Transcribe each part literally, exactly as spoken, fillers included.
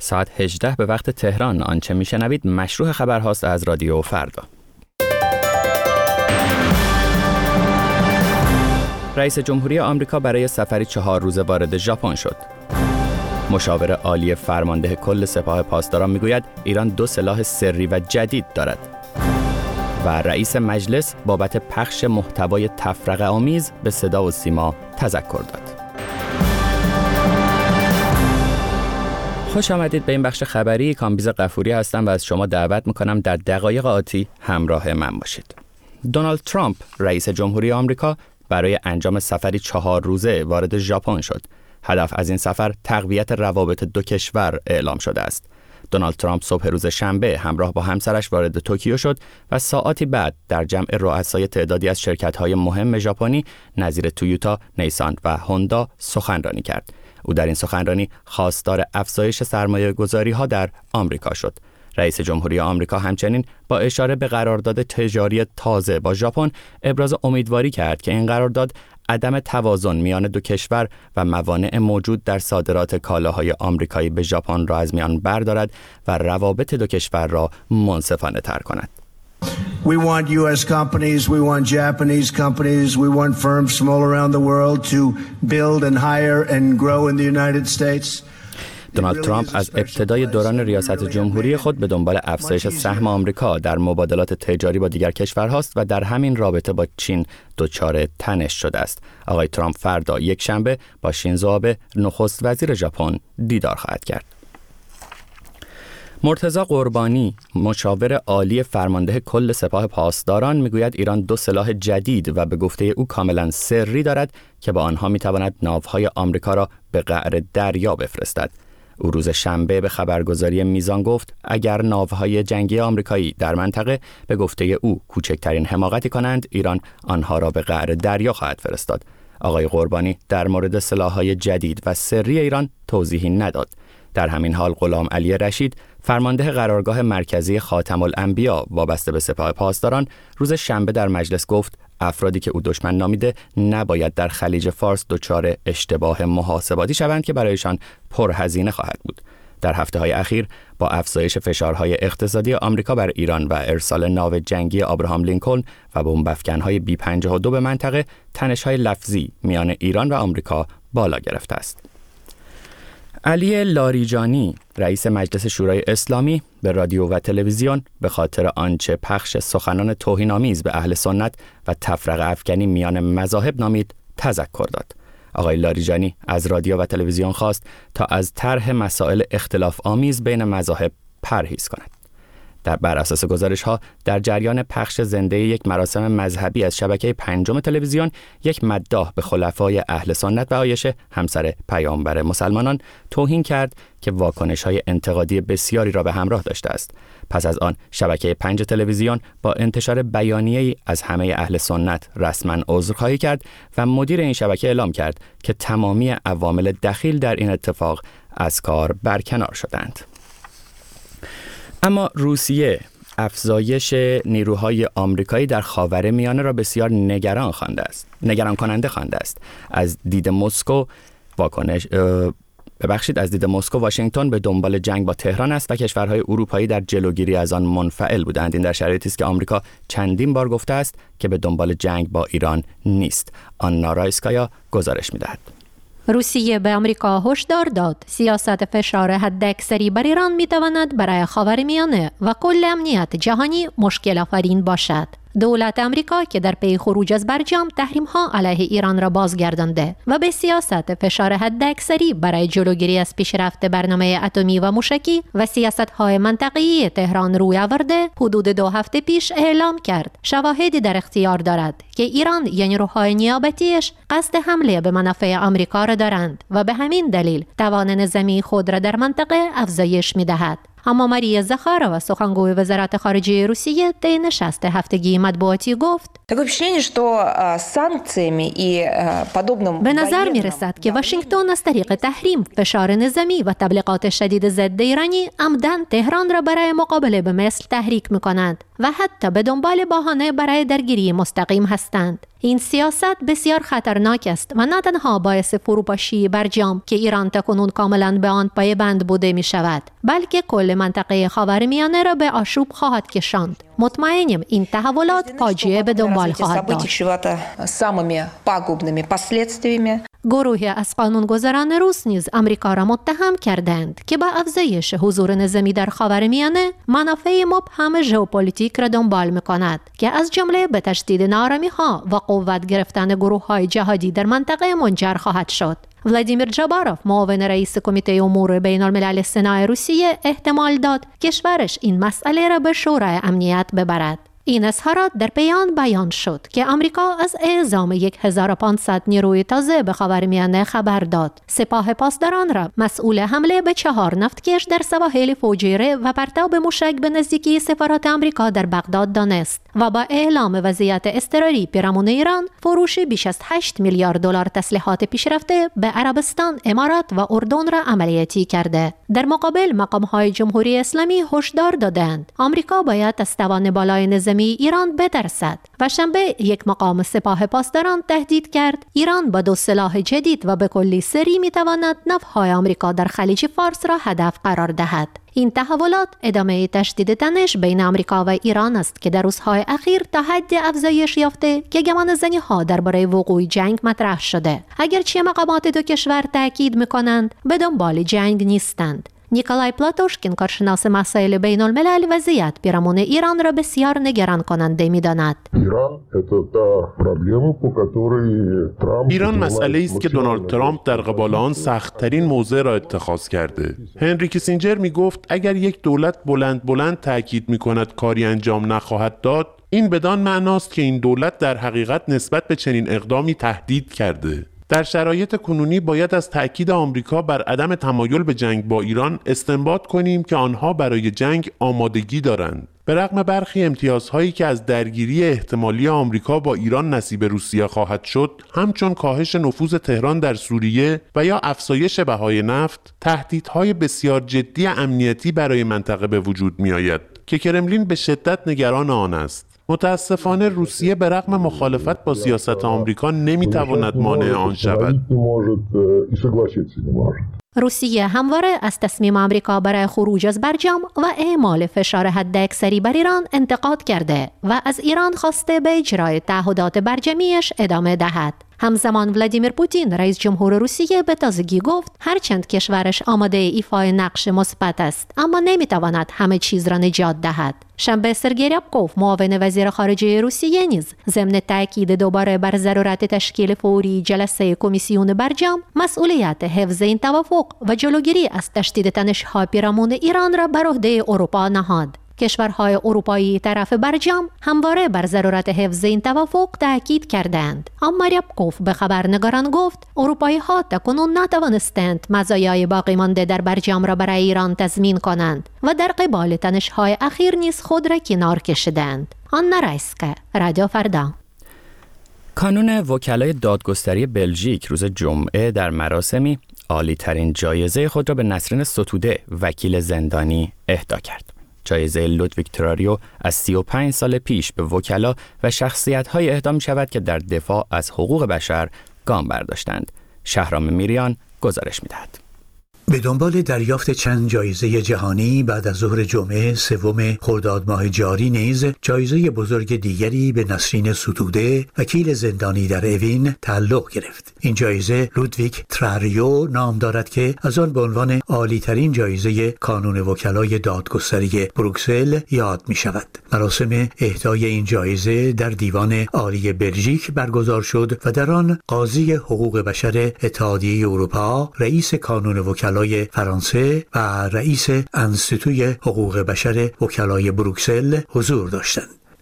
ساعت هجده به وقت تهران. آنچه میشنوید مشروع خبرهاست از رادیو فردا. رئیس جمهوری آمریکا برای سفری چهار روزه وارد ژاپن شد. مشاور عالی فرمانده کل سپاه پاسداران میگوید ایران دو سلاح سری و جدید دارد. و رئیس مجلس بابت پخش محتوای تفرقه آمیز به صدا و سیما تذکر داد. خوش آمدید به این بخش خبری. کامبیز غفوری هستم و از شما دعوت میکنم در دقایق آتی همراه من باشید. دونالد ترامپ رئیس جمهوری آمریکا برای انجام سفری چهار روزه وارد ژاپن شد. هدف از این سفر تقویت روابط دو کشور اعلام شده است. دونالد ترامپ صبح روز شنبه همراه با همسرش وارد توکیو شد و ساعاتی بعد در جمع رؤسای تعدادی از شرکت‌های مهم ژاپنی نظیر تویوتا، نیسان و هوندا سخنرانی کرد. او در این سخنرانی خواستار افزایش سرمایه‌گذاری‌ها در آمریکا شد. رئیس جمهوری آمریکا همچنین با اشاره به قرارداد تجاری تازه با ژاپن ابراز امیدواری کرد که این قرارداد عدم توازن میان دو کشور و موانع موجود در صادرات کالاهای آمریکایی به ژاپن را از میان بردارد و روابط دو کشور را منصفانه تر کند. We want U S companies, we want Japanese companies, we want firms from all around the world to build and hire and grow in the United States. دونالد ترامپ از ابتدای دوران ریاست جمهوری خود به دنبال افزایش سهم آمریکا در مبادلات تجاری با دیگر کشورهاست و در همین رابطه با چین دچار تنش شده است. آقای ترامپ فردا یک شنبه با شینزو آبه نخست وزیر ژاپن دیدار خواهد کرد. مرتضی قربانی، مشاور عالی فرمانده کل سپاه پاسداران، میگوید ایران دو سلاح جدید و به گفته او کاملا سری دارد که با آنها میتواند ناوهای آمریکا را به قعر دریا بفرستد. او روز شنبه به خبرگزاری میزان گفت اگر ناوهای جنگی آمریکایی در منطقه به گفته او کوچکترین حماقتی کنند، ایران آنها را به قعر دریا خواهد فرستاد. آقای قربانی در مورد سلاح‌های جدید و سری ایران توضیحی نداد. در همین حال غلام علی رشید، فرمانده قرارگاه مرکزی خاتم الانبیا وابسته به سپاه پاسداران، روز شنبه در مجلس گفت افرادی که او دشمن نامیده نباید در خلیج فارس دچار اشتباه محاسباتی شوند که برایشان پرهزینه خواهد بود. در هفته‌های اخیر با افزایش فشارهای اقتصادی آمریکا بر ایران و ارسال ناو جنگی آبراهام لینکلن و بمب‌افکن‌های بی پنجاه و دو به منطقه، تنش‌های لفظی میان ایران و آمریکا بالا گرفته است. علی لاریجانی، رئیس مجلس شورای اسلامی، به رادیو و تلویزیون به خاطر آنچه پخش سخنان توهین‌آمیز به اهل سنت و تفرقه افکنی میان مذاهب نامید تذکر داد. آقای لاریجانی از رادیو و تلویزیون خواست تا از طرح مسائل اختلاف آمیز بین مذاهب پرهیز کند. در بر اساس گزارش‌ها در جریان پخش زنده یک مراسم مذهبی از شبکه پنجم تلویزیون، یک مداح به خلفای اهل سنت و عایشه همسر پیامبر مسلمانان توهین کرد که واکنش‌های انتقادی بسیاری را به همراه داشته است. پس از آن شبکه پنج تلویزیون با انتشار بیانیه‌ای از همه اهل سنت رسما عذرخواهی کرد و مدیر این شبکه اعلام کرد که تمامی عوامل دخیل در این اتفاق از کار برکنار شدند. اما روسیه افزایش نیروهای آمریکایی در خاورمیانه را بسیار نگران خوانده است. نگران کننده خوانده است. از دید مسکو واکنش ببخشید از دید مسکو واشنگتن به دنبال جنگ با تهران است و کشورهای اروپایی در جلوگیری از آن منفعل بودند. این در شرایطی است که آمریکا چندین بار گفته است که به دنبال جنگ با ایران نیست. آنا رایسکایا گزارش می‌دهد. روسیه به آمریکا هشدار داد سیاست فشار حداکثری بر ایران می‌تواند برای خاورمیانه و کل امنیت جهانی مشکل آفرین باشد. دولت آمریکا که در پی خروج از برجام تحریم‌ها علیه ایران را بازگردانده و به سیاست فشار حداکثری برای جلوگیری از پیشرفت برنامه اتمی و موشکی و سیاست‌های منطقه‌ای تهران روی آورده، حدود دو هفته پیش اعلام کرد شواهدی در اختیار دارد که ایران یا نیروهای نیابتیش قصد حمله به منافع آمریکا را دارند و به همین دلیل توان نظامی خود را در منطقه افزایش می‌دهد. اما ماریا زخارова سخنگوی وزارت خارجه روسیه در نشست هفتگی مطبوعاتی گفت به نظر می رسد که واشنگتن از طریق تحریم، فشار نظامی و تبلیغات شدید ضد ایرانی عمداً تهران را برای مقابله به مثل تحریک می کنند و حتی به دنبال بهانه برای درگیری مستقیم هستند. این سیاست بسیار خطرناک است و نه تنها باعث فروپاشی برجام که ایران تکنون کاملا به آن پایبند بوده می شود، بلکه کل منطقه خاورمیانه را به آشوب خواهد کشاند. مطمئنیم این تحولات فاجعه به دنبال خواهد داشت. گروهی از قانونگذاران روس نیز آمریکا را متهم کردند که با افزایش حضور نظامی در خاورمیانه منافع مبهم ژئوپلیتیک را دنبال می‌کند که از جمله به تشدید ناآرامی‌ها و قوت گرفتن گروه‌های جهادی در منطقه منجر خواهد شد. ولادیمیر جاباروف، معاون رئیس کمیته امور بین الملل سنا روسیه، احتمال داد کشورش این مسئله را به شورای امنیت ببرد. این اظهارات در پیان بیان شد که آمریکا از اعزام هزار و پانصد نیروی تازه به خاورمیانه خبر داد. سپاه پاسداران را مسئول حمله به چهار نفتکش در سواحل فوجیره و پرتاب موشک به نزدیکی سفارت آمریکا در بغداد دانست و با اعلام وضعیت اضطراری پیرامون ایران، فروش بیش از هشت میلیارد دلار تسلیحات پیشرفته به عربستان، امارات و اردن را عملیاتی کرده. در مقابل مقام‌های جمهوری اسلامی هشدار دادند آمریکا باید از توان بالای نظامی ایران بترسد و شنبه یک مقام سپاه پاسداران تهدید کرد ایران با دو سلاح جدید و به کلی سری میتواند نفهای آمریکا در خلیج فارس را هدف قرار دهد. این تحولات ادامه تشدید تنش بین آمریکا و ایران است که در روزهای اخیر تا حد افزایش یافته که گمانه‌زنی‌ها درباره وقوع جنگ مطرح شده. اگرچه مقامات دو کشور تاکید می‌کنند به دنبال جنگ نیستند. نیکولای پلاتوشکین، کارشناس مسائل بین الملل، وضعیت پیرامون ایران را بسیار نگران کننده می‌داند. ایران مسئله است که دونالد ترامپ در قبال آن سخت‌ترین موضع را اتخاذ کرده. هنری کیسینجر می‌گفت اگر یک دولت بلند بلند تاکید می‌کند کاری انجام نخواهد داد، این بدان معناست که این دولت در حقیقت نسبت به چنین اقدامی تهدید کرده. در شرایط کنونی باید از تأکید آمریکا بر عدم تمایل به جنگ با ایران استنباط کنیم که آنها برای جنگ آمادگی دارند. به رغم برخی امتیازهایی که از درگیری احتمالی آمریکا با ایران نصیب روسیه خواهد شد، همچون کاهش نفوذ تهران در سوریه و یا افزایش بهای نفت، تهدیدهای بسیار جدی امنیتی برای منطقه به وجود می آید که کرملین به شدت نگران آن است. متاسفانه روسیه به رغم مخالفت با سیاست آمریکا نمیتواند مانع آن شود. روسیه همواره از تصمیم آمریکا برای خروج از برجام و اعمال فشار حداکثری بر ایران انتقاد کرده و از ایران خواسته به اجرای تعهدات برجامیش ادامه دهد. همزمان ولادیمیر پوتین، رئیس جمهور روسیه، به تازگی گفت هرچند کشورش آماده ایفای نقش مثبت است، اما نمیتواند همه چیز را نجات دهد. شنبه سرگئی ریابکوف، معاون وزیر خارجه روسیه، نیز ضمن تاکید دوباره بر ضرورت تشکیل فوری جلسه کمیسیون برجام، مسئولیت حفظ این توافق و جلوگیری از تشدید تنش‌ها پیرامون ایران را بر عهده اروپا نهاد. کشورهای اروپایی طرف برجام همواره بر ضرورت حفظ این توافق تاکید کردند. اما ریابکوف به خبرنگاران گفت اروپایی ها تاکنون نتوانستند مزایای باقی مانده در برجام را برای ایران تضمین کنند و در قبال تنش‌های اخیر نیز خود را کنار کشیدند. آنا رایسکا، رادیو فردا. کانون وکلای دادگستری بلژیک روز جمعه در مراسمی عالی ترین جایزه خود را به نسرین ستوده، وکیل زندانی، اهدا کرد. جایزه لودویگ تراریو از سی و پنج سال پیش به وکلا و شخصیت‌های اهدا می‌شود که در دفاع از حقوق بشر گام برداشتند. شهرام میریان گزارش می‌دهد. به دنبال دریافت چند جایزه جهانی بعد از ظهر جمعه سوم خرداد ماه جاری نیز جایزه بزرگ دیگری به نسرین ستوده، وکیل زندانی در اوین، تعلق گرفت. این جایزه لودویگ تراریو نام دارد که از آن به عنوان عالی‌ترین جایزه کانون وکلای دادگستری بروکسل یاد می شود. مراسم اهدای این جایزه در دیوان عالی بلژیک برگزار شد و در آن قاضی حقوق بشر اتحادیه اروپا، رئیس کانون وکلای فرانسه و رئیس انستیتوی حقوق بشر وکلای بروکسل حضور داشتند.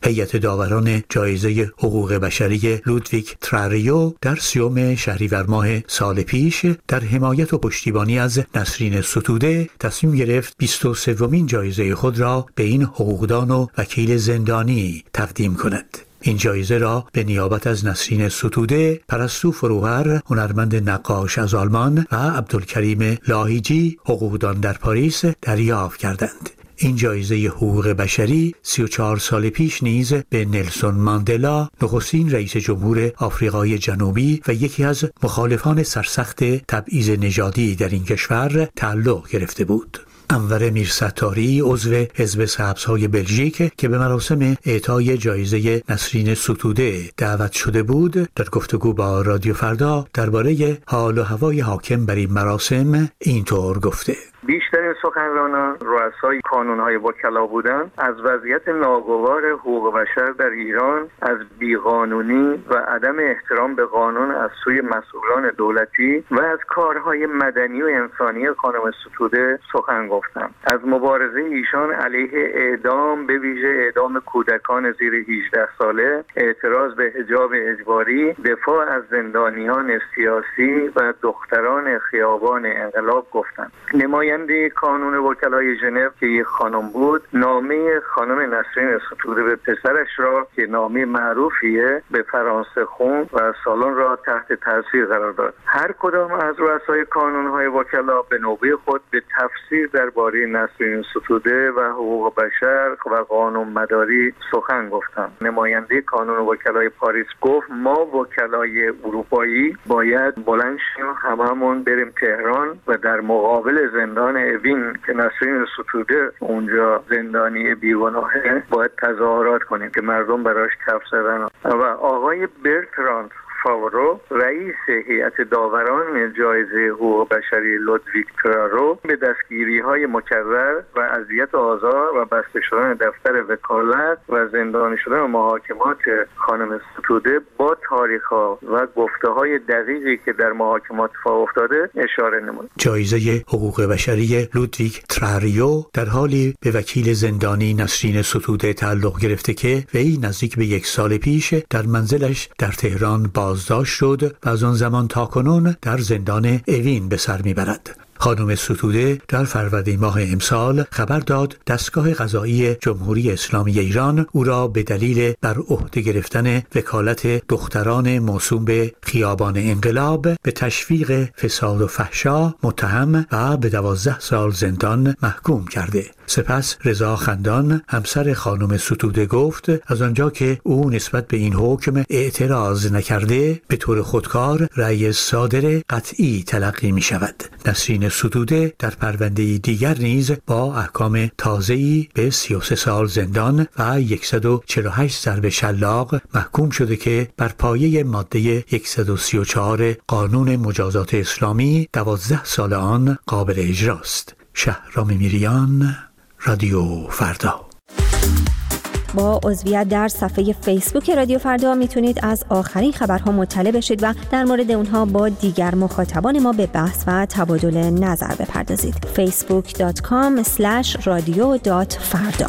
هیئت داوران جایزه حقوق بشری لودویگ تراریو در سیوم شهریور ماه سال پیش در حمایت و پشتیبانی از نسرین ستوده تصمیم گرفت بیست و سومین جایزه خود را به این حقوقدان و وکیل زندانی تقدیم کند. این جایزه را به نیابت از نسرین ستوده، پرستو فروهر، هنرمند نقاش از آلمان و عبدالکریم لاهیجی، حقوقدان در پاریس دریافت کردند. این جایزه حقوق بشری سی و چهار سال پیش نیز به نلسون ماندلا، نخستین رئیس جمهور آفریقای جنوبی و یکی از مخالفان سرسخت تبعیض نژادی در این کشور تعلق گرفته بود. انور میرستاری، عضو حزب سبزهای بلژیک که به مراسم اعطای جایزه نسرین ستوده دعوت شده بود، در گفتگو با رادیو فردا درباره حال و هوای حاکم بر این مراسم اینطور گفته: بیشترین سخنرانان رؤسای کانونهای وکلا بودند. از وضعیت ناگوار حقوق بشر در ایران، از بیقانونی و عدم احترام به قانون از سوی مسئولان دولتی و از کارهای مدنی و انسانی خانم ستوده سخن گفتند. از مبارزه ایشان علیه اعدام، به ویژه اعدام کودکان زیر هجده ساله، اعتراض به حجاب اجباری، دفاع از زندانیان سیاسی و دختران خیابان انقلاب گفتند. نمای نماینده کانون وکلای ژنو که یک خانم بود، نامه خانم نسرین ستوده به پسرش را که نامه معروفیه به فرانسه خوند و سالن را تحت تاثیر قرار داد. هر کدام از رؤسای کانونهای وکلا به نوبه خود به تفسیر درباره نسرین ستوده و حقوق بشر و قانون مداری سخن گفتند. نماینده کانون وکلای پاریس گفت ما وکلای اروپایی باید بلند شیم، هممون بریم تهران و در مقابل زندان اوین که نسرین ستوده اونجا زندانی بیگناهه باید تظاهرات کنیم که مردم براش کف زدن. و آقای برتراند فاورو، رئیس هیئت داوران جایزه حقوق بشری لودویگ ترارو، به دستگیری‌های مکرر و اذیت آزار و بسته شدن دفتر وکالت و زندانی شدن محاکمات خانم ستوده با تاریخ‌ها و گفته‌های دقیقی که در محاکمات اتفاق افتاده اشاره نمود. جایزه حقوق بشری لودویگ تراریو در حالی به وکیل زندانی نسرین ستوده تعلق گرفته که وی نزدیک به یک سال پیش در منزلش در تهران با بازداشت شد و از آن زمان تا کنون در زندان اوین به سر میبرد. خانم ستوده در فروردین ماه امسال خبر داد دستگاه قضایی جمهوری اسلامی ایران او را به دلیل بر عهده گرفتن وکالت دختران موسوم به خیابان انقلاب به تشویق فساد و فحشا متهم و به دوازده سال زندان محکوم کرده. سپس رضا خندان، همسر خانم ستوده، گفت از آنجا که او نسبت به این حکم اعتراض نکرده، به طور خودکار رأی صادر قطعی تلقی می شود. نسرین ستوده در پرونده دیگر نیز با احکام تازه‌ای به سی و سه سال زندان و صد و چهل و هشت ضرب شلاق محکوم شده که بر پایه ماده صد و سی و چهار قانون مجازات اسلامی دوازده سال آن قابل اجراست. شهرام میریان، رادیو فردا. با عضویت در صفحه فیسبوک رادیو فردا میتونید از آخرین خبرها مطلع بشید و در مورد اونها با دیگر مخاطبان ما به بحث و تبادل نظر بپردازید. فیسبوک دات کام اسلش رادیو دات فردا.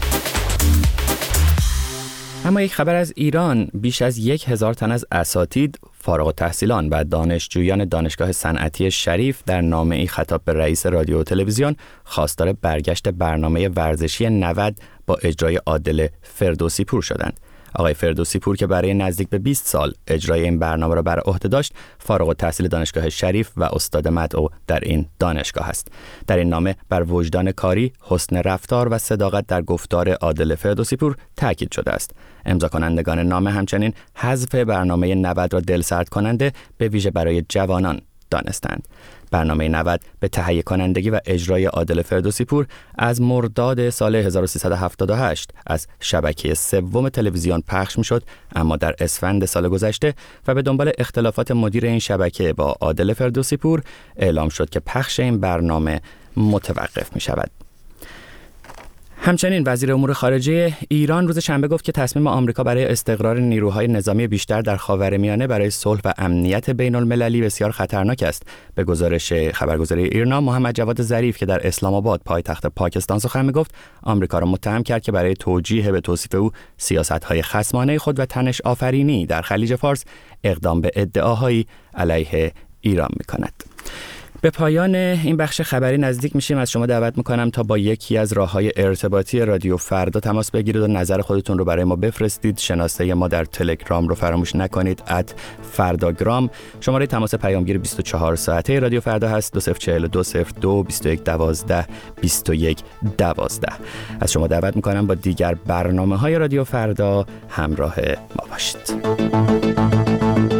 اما یک خبر از ایران: بیش از یک هزار تن از اساتید، فارغ التحصیلان و دانشجویان دانشگاه صنعتی شریف در نامه‌ای خطاب به رئیس رادیو و تلویزیون خواستار برگشت برنامه ورزشی نود با اجرای عادل فردوسی پور شدند. آقای فردوسی پور که برای نزدیک به بیست سال اجرای این برنامه را بر عهده داشت، فارغ التحصیل دانشگاه شریف و استاد مدعو در این دانشگاه است. در این نامه بر وجدان کاری، حسن رفتار و صداقت در گفتار عادل فردوسی پور تاکید شده است. امضا کنندگان نامه همچنین حذف برنامه نود را دلسرد کننده به ویژه برای جوانان دانستند. برنامه نود به تهیه کنندگی و اجرای عادل فردوسی پور از مرداد سال هزار و سیصد و هفتاد و هشت از شبکه سوم تلویزیون پخش میشد، اما در اسفند سال گذشته و به دنبال اختلافات مدیر این شبکه با عادل فردوسی پور اعلام شد که پخش این برنامه متوقف می شود. همچنین وزیر امور خارجه ایران روز شنبه گفت که تصمیم آمریکا برای استقرار نیروهای نظامی بیشتر در خاورمیانه برای صلح و امنیت بین المللی بسیار خطرناک است. به گزارش خبرگزاری ایرنا، محمد جواد ظریف که در اسلام آباد پایتخت پاکستان سخن میگفت، آمریکا را متهم کرد که برای توجیه به توصیف او سیاست‌های خصمانه خود و تنش آفرینی در خلیج فارس اقدام به ادعاهایی علیه ایران می‌کند. به پایان این بخش خبری نزدیک میشیم. از شما دعوت میکنم تا با یکی از راههای ارتباطی رادیو فردا تماس بگیرید و نظر خودتون رو برای ما بفرستید. شناسه ما در تلگرام رو فراموش نکنید، ات فرداگرام. شماره تماس پیامگیر بیست و چهار ساعته رادیو فردا هست دو صفر چهار دو صفر دو بیست و یک دوازده بیست و یک دوازده. از شما دعوت میکنم با دیگر برنامه‌های رادیو فردا همراه ما باشید.